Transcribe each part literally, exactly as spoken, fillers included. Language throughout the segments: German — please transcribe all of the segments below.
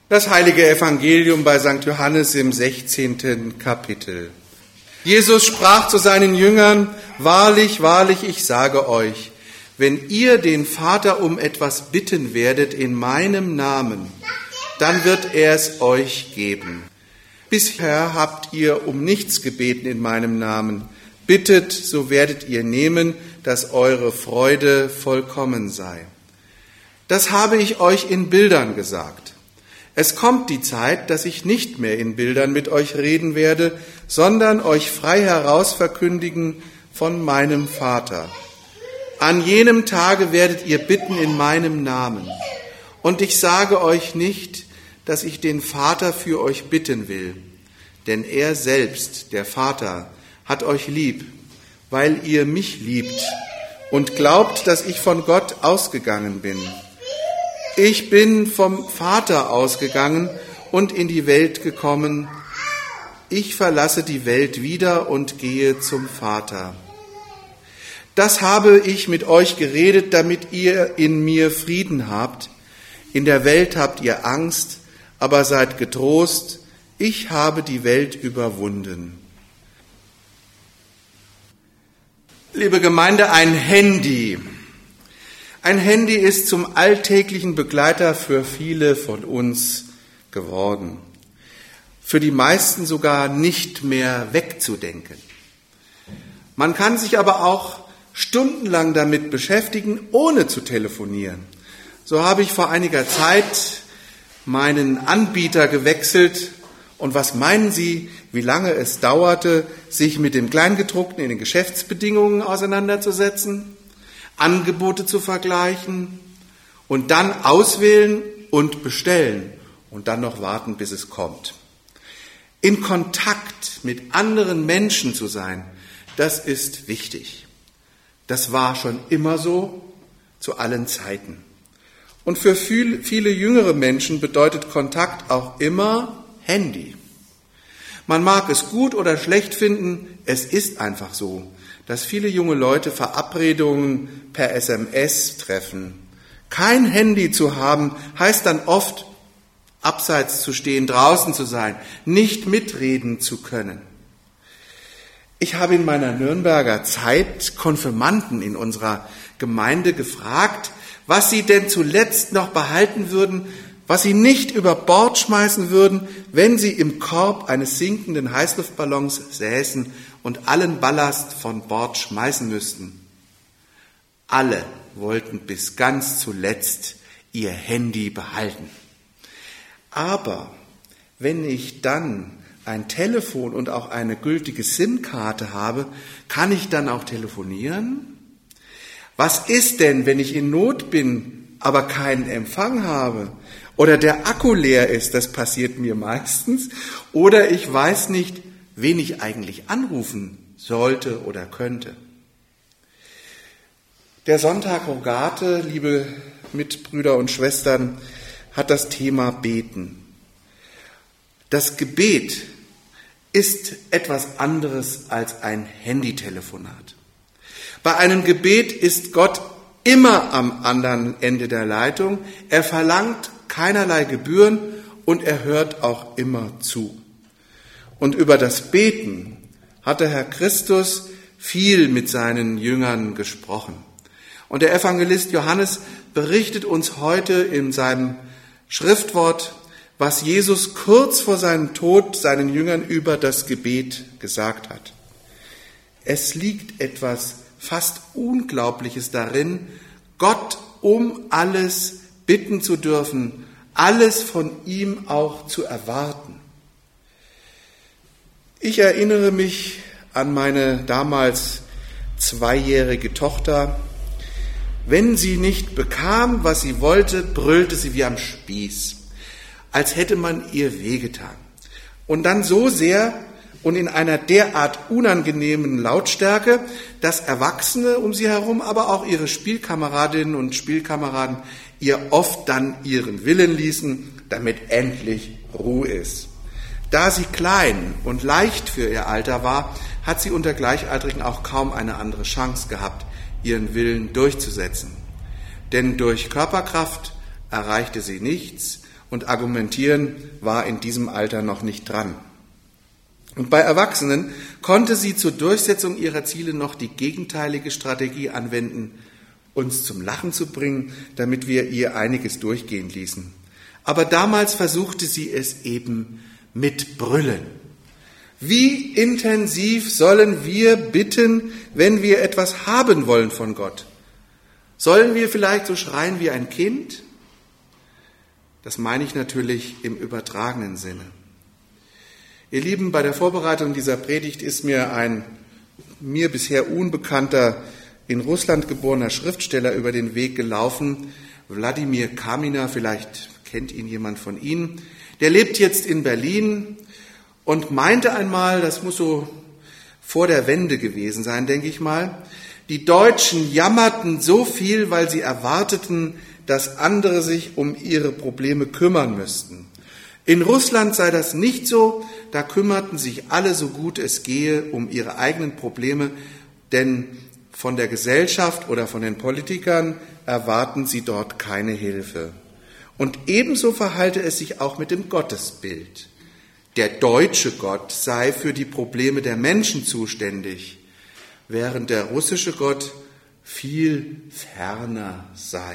Das heilige Evangelium bei Sankt Johannes im sechzehnten Kapitel. Jesus sprach zu seinen Jüngern: Wahrlich, wahrlich, ich sage euch, wenn ihr den Vater um etwas bitten werdet in meinem Namen, dann wird er es euch geben. Bisher habt ihr um nichts gebeten in meinem Namen. Bittet, so werdet ihr nehmen, dass eure Freude vollkommen sei. Das habe ich euch in Bildern gesagt. Es kommt die Zeit, dass ich nicht mehr in Bildern mit euch reden werde, sondern euch frei heraus verkündigen von meinem Vater. An jenem Tage werdet ihr bitten in meinem Namen. Und ich sage euch nicht, dass ich den Vater für euch bitten will, denn er selbst, der Vater, hat euch lieb, weil ihr mich liebt und glaubt, dass ich von Gott ausgegangen bin. Ich bin vom Vater ausgegangen und in die Welt gekommen. Ich verlasse die Welt wieder und gehe zum Vater. Das habe ich mit euch geredet, damit ihr in mir Frieden habt. In der Welt habt ihr Angst, aber seid getrost. Ich habe die Welt überwunden. Liebe Gemeinde, ein Handy. Ein Handy ist zum alltäglichen Begleiter für viele von uns geworden. Für die meisten sogar nicht mehr wegzudenken. Man kann sich aber auch stundenlang damit beschäftigen, ohne zu telefonieren. So habe ich vor einiger Zeit meinen Anbieter gewechselt. Und was meinen Sie, wie lange es dauerte, sich mit dem Kleingedruckten in den Geschäftsbedingungen auseinanderzusetzen? Angebote zu vergleichen und dann auswählen und bestellen und dann noch warten, bis es kommt. In Kontakt mit anderen Menschen zu sein, das ist wichtig. Das war schon immer so, zu allen Zeiten. Und für viele, viele jüngere Menschen bedeutet Kontakt auch immer Handy. Man mag es gut oder schlecht finden, es ist einfach so, dass viele junge Leute Verabredungen per S M S treffen. Kein Handy zu haben, heißt dann oft, abseits zu stehen, draußen zu sein, nicht mitreden zu können. Ich habe in meiner Nürnberger Zeit Konfirmanden in unserer Gemeinde gefragt, was sie denn zuletzt noch behalten würden, was sie nicht über Bord schmeißen würden, wenn sie im Korb eines sinkenden Heißluftballons säßen und allen Ballast von Bord schmeißen müssten. Alle wollten bis ganz zuletzt ihr Handy behalten. Aber wenn ich dann ein Telefon und auch eine gültige SIM-Karte habe, kann ich dann auch telefonieren? Was ist denn, wenn ich in Not bin, aber keinen Empfang habe? Oder der Akku leer ist, das passiert mir meistens. Oder ich weiß nicht, wen ich eigentlich anrufen sollte oder könnte. Der Sonntag Rogate, liebe Mitbrüder und Schwestern, hat das Thema Beten. Das Gebet ist etwas anderes als ein Handytelefonat. Bei einem Gebet ist Gott immer am anderen Ende der Leitung. Er verlangt keinerlei Gebühren und er hört auch immer zu. Und über das Beten hat der Herr Christus viel mit seinen Jüngern gesprochen. Und der Evangelist Johannes berichtet uns heute in seinem Schriftwort, was Jesus kurz vor seinem Tod seinen Jüngern über das Gebet gesagt hat. Es liegt etwas fast Unglaubliches darin, Gott um alles bitten zu dürfen, alles von ihm auch zu erwarten. Ich erinnere mich an meine damals zweijährige Tochter. Wenn sie nicht bekam, was sie wollte, brüllte sie wie am Spieß, als hätte man ihr wehgetan. Und dann so sehr und in einer derart unangenehmen Lautstärke, dass Erwachsene um sie herum, aber auch ihre Spielkameradinnen und Spielkameraden ihr oft dann ihren Willen ließen, damit endlich Ruhe ist. Da sie klein und leicht für ihr Alter war, hat sie unter Gleichaltrigen auch kaum eine andere Chance gehabt, ihren Willen durchzusetzen. Denn durch Körperkraft erreichte sie nichts und Argumentieren war in diesem Alter noch nicht dran. Und bei Erwachsenen konnte sie zur Durchsetzung ihrer Ziele noch die gegenteilige Strategie anwenden, uns zum Lachen zu bringen, damit wir ihr einiges durchgehen ließen. Aber damals versuchte sie es eben mit Brüllen. Wie intensiv sollen wir bitten, wenn wir etwas haben wollen von Gott? Sollen wir vielleicht so schreien wie ein Kind? Das meine ich natürlich im übertragenen Sinne. Ihr Lieben, bei der Vorbereitung dieser Predigt ist mir ein mir bisher unbekannter, in Russland geborener Schriftsteller über den Weg gelaufen, Wladimir Kaminer, vielleicht kennt ihn jemand von Ihnen. Der lebt jetzt in Berlin und meinte einmal, das muss so vor der Wende gewesen sein, denke ich mal, die Deutschen jammerten so viel, weil sie erwarteten, dass andere sich um ihre Probleme kümmern müssten. In Russland sei das nicht so, da kümmerten sich alle so gut es gehe um ihre eigenen Probleme, denn von der Gesellschaft oder von den Politikern erwarten sie dort keine Hilfe. Und ebenso verhalte es sich auch mit dem Gottesbild. Der deutsche Gott sei für die Probleme der Menschen zuständig, während der russische Gott viel ferner sei.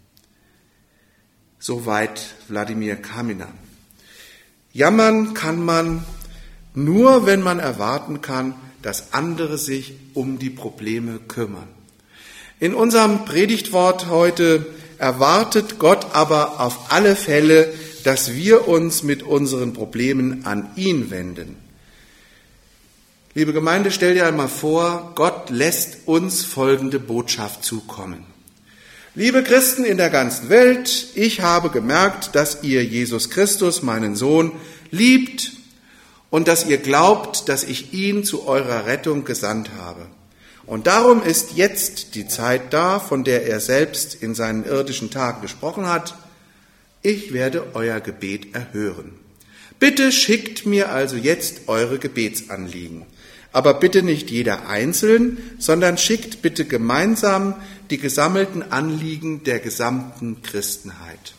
Soweit Wladimir Kaminer. Jammern kann man nur, wenn man erwarten kann, dass andere sich um die Probleme kümmern. In unserem Predigtwort heute erwartet Gott aber auf alle Fälle, dass wir uns mit unseren Problemen an ihn wenden. Liebe Gemeinde, stell dir einmal vor, Gott lässt uns folgende Botschaft zukommen. Liebe Christen in der ganzen Welt, ich habe gemerkt, dass ihr Jesus Christus, meinen Sohn, liebt und dass ihr glaubt, dass ich ihn zu eurer Rettung gesandt habe. Und darum ist jetzt die Zeit da, von der er selbst in seinen irdischen Tagen gesprochen hat. Ich werde euer Gebet erhören. Bitte schickt mir also jetzt eure Gebetsanliegen. Aber bitte nicht jeder einzeln, sondern schickt bitte gemeinsam die gesammelten Anliegen der gesamten Christenheit.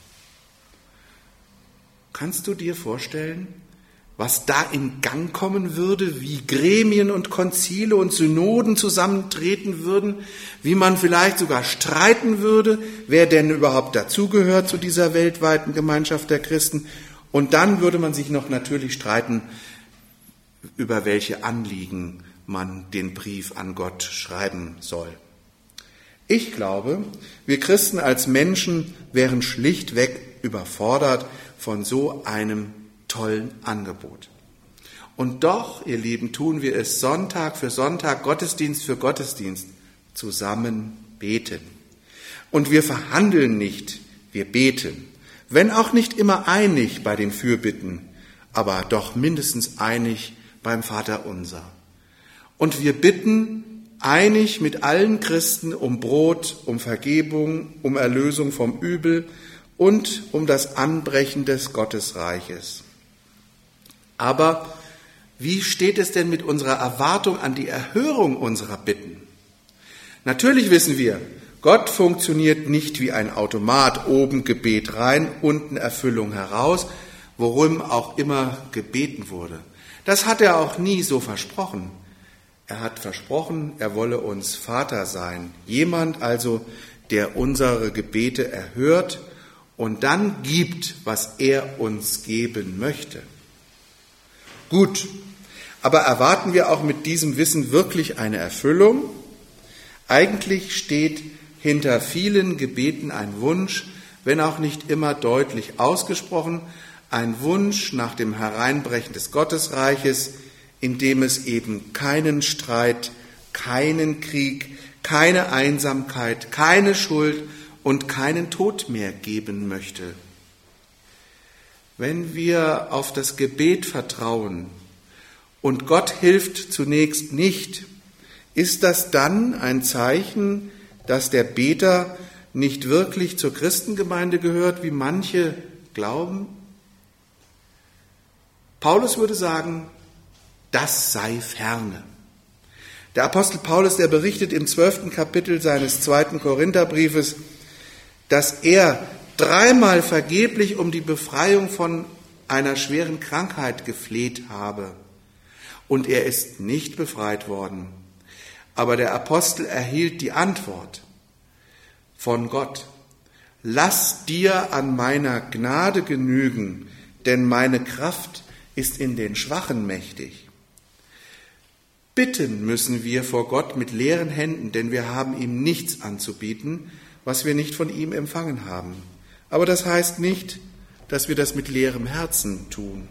Kannst du dir vorstellen, was da in Gang kommen würde, wie Gremien und Konzile und Synoden zusammentreten würden, wie man vielleicht sogar streiten würde, wer denn überhaupt dazugehört zu dieser weltweiten Gemeinschaft der Christen. Und dann würde man sich noch natürlich streiten, über welche Anliegen man den Brief an Gott schreiben soll. Ich glaube, wir Christen als Menschen wären schlichtweg überfordert von so einem tollen Angebot. Und doch, ihr Lieben, tun wir es Sonntag für Sonntag, Gottesdienst für Gottesdienst, zusammen beten. Und wir verhandeln nicht, wir beten. Wenn auch nicht immer einig bei den Fürbitten, aber doch mindestens einig beim Vaterunser. Und wir bitten einig mit allen Christen um Brot, um Vergebung, um Erlösung vom Übel und um das Anbrechen des Gottesreiches. Aber wie steht es denn mit unserer Erwartung an die Erhörung unserer Bitten? Natürlich wissen wir, Gott funktioniert nicht wie ein Automat, oben Gebet rein, unten Erfüllung heraus, worum auch immer gebeten wurde. Das hat er auch nie so versprochen. Er hat versprochen, er wolle uns Vater sein, jemand also, der unsere Gebete erhört und dann gibt, was er uns geben möchte. Gut, aber erwarten wir auch mit diesem Wissen wirklich eine Erfüllung? Eigentlich steht hinter vielen Gebeten ein Wunsch, wenn auch nicht immer deutlich ausgesprochen, ein Wunsch nach dem Hereinbrechen des Gottesreiches, in dem es eben keinen Streit, keinen Krieg, keine Einsamkeit, keine Schuld und keinen Tod mehr geben möchte. Wenn wir auf das Gebet vertrauen und Gott hilft zunächst nicht, ist das dann ein Zeichen, dass der Beter nicht wirklich zur Christengemeinde gehört, wie manche glauben? Paulus würde sagen, das sei ferne. Der Apostel Paulus, der berichtet im zwölften Kapitel seines zweiten Korintherbriefes, dass er dreimal vergeblich um die Befreiung von einer schweren Krankheit gefleht habe. Und er ist nicht befreit worden. Aber der Apostel erhielt die Antwort von Gott: Lass dir an meiner Gnade genügen, denn meine Kraft ist in den Schwachen mächtig. Bitten müssen wir vor Gott mit leeren Händen, denn wir haben ihm nichts anzubieten, was wir nicht von ihm empfangen haben. Aber das heißt nicht, dass wir das mit leerem Herzen tun.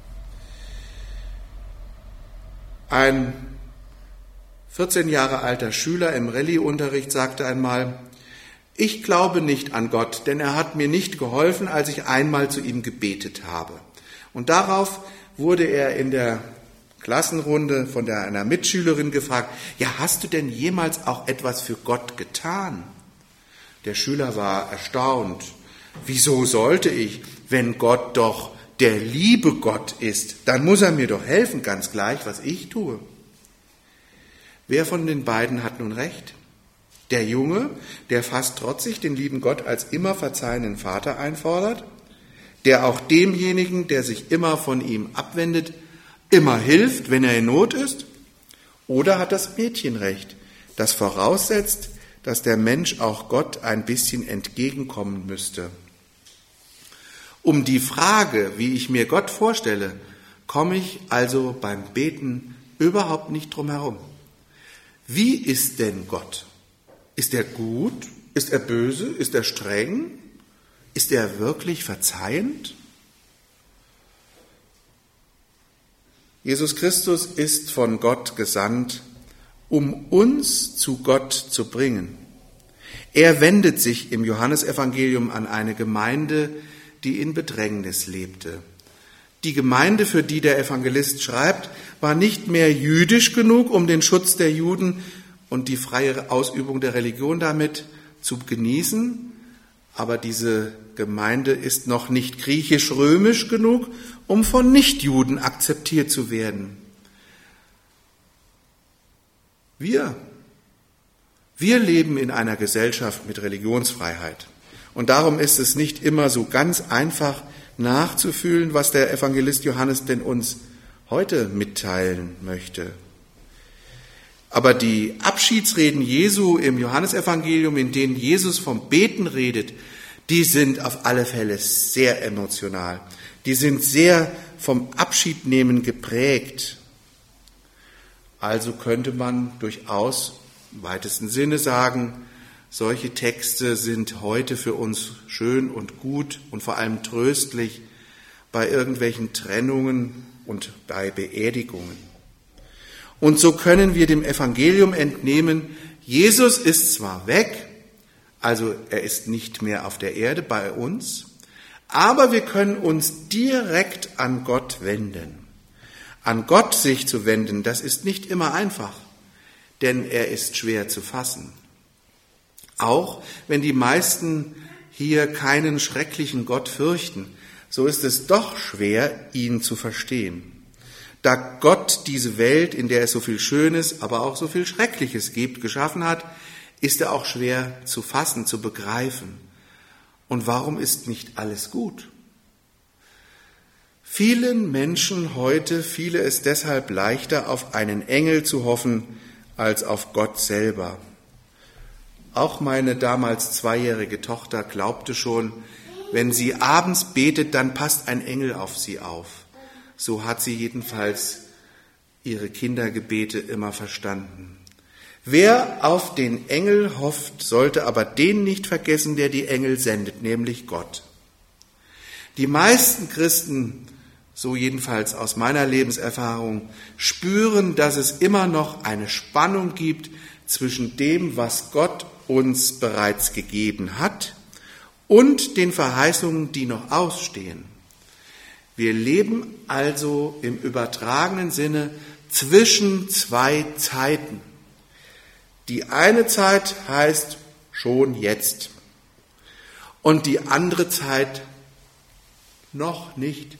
Ein vierzehn Jahre alter Schüler im Rallye-Unterricht sagte einmal: Ich glaube nicht an Gott, denn er hat mir nicht geholfen, als ich einmal zu ihm gebetet habe. Und darauf wurde er in der Klassenrunde von der, einer Mitschülerin gefragt: Ja, hast du denn jemals auch etwas für Gott getan? Der Schüler war erstaunt. Wieso sollte ich, wenn Gott doch der liebe Gott ist? Dann muss er mir doch helfen, ganz gleich, was ich tue. Wer von den beiden hat nun recht? Der Junge, der fast trotzig den lieben Gott als immer verzeihenden Vater einfordert, der auch demjenigen, der sich immer von ihm abwendet, immer hilft, wenn er in Not ist? Oder hat das Mädchen recht, das voraussetzt, dass der Mensch auch Gott ein bisschen entgegenkommen müsste? Um die Frage, wie ich mir Gott vorstelle, komme ich also beim Beten überhaupt nicht drum herum. Wie ist denn Gott? Ist er gut? Ist er böse? Ist er streng? Ist er wirklich verzeihend? Jesus Christus ist von Gott gesandt, um uns zu Gott zu bringen. Er wendet sich im Johannesevangelium an eine Gemeinde, die in Bedrängnis lebte. Die Gemeinde, für die der Evangelist schreibt, war nicht mehr jüdisch genug, um den Schutz der Juden und die freie Ausübung der Religion damit zu genießen, aber diese Gemeinde ist noch nicht griechisch-römisch genug, um von Nichtjuden akzeptiert zu werden. Wir, wir leben in einer Gesellschaft mit Religionsfreiheit. Und darum ist es nicht immer so ganz einfach nachzufühlen, was der Evangelist Johannes denn uns heute mitteilen möchte. Aber die Abschiedsreden Jesu im Johannesevangelium, in denen Jesus vom Beten redet, die sind auf alle Fälle sehr emotional. Die sind sehr vom Abschiednehmen geprägt. Also könnte man durchaus im weitesten Sinne sagen, solche Texte sind heute für uns schön und gut und vor allem tröstlich bei irgendwelchen Trennungen und bei Beerdigungen. Und so können wir dem Evangelium entnehmen, Jesus ist zwar weg, also er ist nicht mehr auf der Erde bei uns, aber wir können uns direkt an Gott wenden. An Gott sich zu wenden, das ist nicht immer einfach, denn er ist schwer zu fassen. Auch wenn die meisten hier keinen schrecklichen Gott fürchten, so ist es doch schwer, ihn zu verstehen. Da Gott diese Welt, in der es so viel Schönes, aber auch so viel Schreckliches gibt, geschaffen hat, ist er auch schwer zu fassen, zu begreifen. Und warum ist nicht alles gut? Vielen Menschen heute fiele es deshalb leichter, auf einen Engel zu hoffen, als auf Gott selber. Auch meine damals zweijährige Tochter glaubte schon, wenn sie abends betet, dann passt ein Engel auf sie auf. So hat sie jedenfalls ihre Kindergebete immer verstanden. Wer auf den Engel hofft, sollte aber den nicht vergessen, der die Engel sendet, nämlich Gott. Die meisten Christen, so jedenfalls aus meiner Lebenserfahrung, spüren, dass es immer noch eine Spannung gibt zwischen dem, was Gott uns bereits gegeben hat, und den Verheißungen, die noch ausstehen. Wir leben also im übertragenen Sinne zwischen zwei Zeiten. Die eine Zeit heißt schon jetzt und die andere Zeit noch nicht.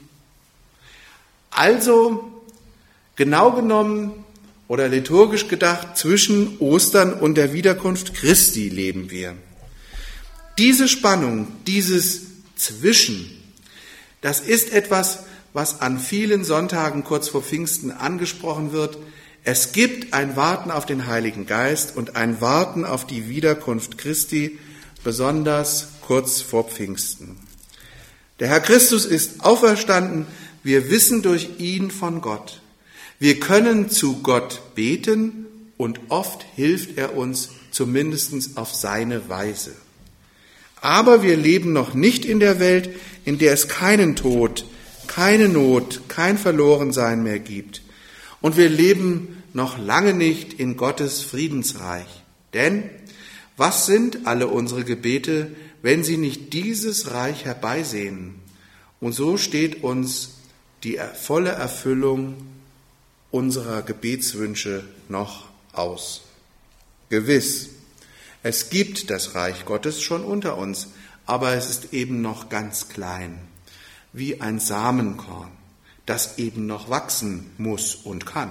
Also genau genommen oder liturgisch gedacht, zwischen Ostern und der Wiederkunft Christi leben wir. Diese Spannung, dieses Zwischen, das ist etwas, was an vielen Sonntagen kurz vor Pfingsten angesprochen wird. Es gibt ein Warten auf den Heiligen Geist und ein Warten auf die Wiederkunft Christi, besonders kurz vor Pfingsten. Der Herr Christus ist auferstanden, wir wissen durch ihn von Gott. Wir können zu Gott beten und oft hilft er uns zumindest auf seine Weise. Aber wir leben noch nicht in der Welt, in der es keinen Tod, keine Not, kein Verlorensein mehr gibt. Und wir leben noch lange nicht in Gottes Friedensreich. Denn was sind alle unsere Gebete, wenn sie nicht dieses Reich herbeisehnen? Und so steht uns die volle Erfüllung unserer Gebetswünsche noch aus. Gewiss, es gibt das Reich Gottes schon unter uns, aber es ist eben noch ganz klein, wie ein Samenkorn, das eben noch wachsen muss und kann.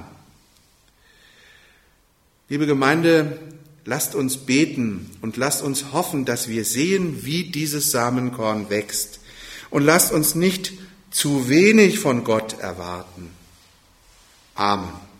Liebe Gemeinde, lasst uns beten und lasst uns hoffen, dass wir sehen, wie dieses Samenkorn wächst. Und lasst uns nicht zu wenig von Gott erwarten. Amen.